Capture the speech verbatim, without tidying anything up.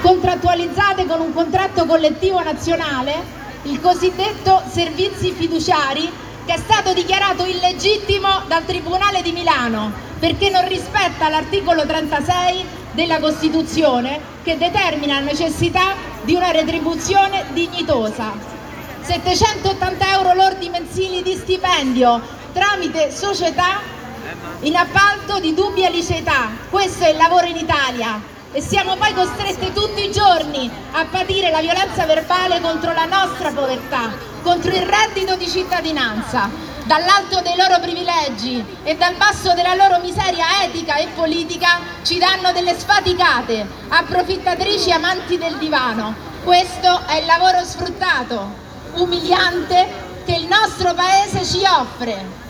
contrattualizzate con un contratto collettivo nazionale, il cosiddetto servizi fiduciari, che è stato dichiarato illegittimo dal Tribunale di Milano perché non rispetta l'articolo trentasei della Costituzione, che determina la necessità di una retribuzione dignitosa. settecentottanta euro lordi mensili di stipendio tramite società in appalto di dubbia liceità. Questo è il lavoro in Italia, e siamo poi costrette tutti i giorni a patire la violenza verbale contro la nostra povertà, contro il reddito di cittadinanza. Dall'alto dei loro privilegi e dal basso della loro miseria etica e politica ci danno delle sfaticate, approfittatrici amanti del divano. Questo è il lavoro sfruttato, umiliante, che il nostro paese ci offre.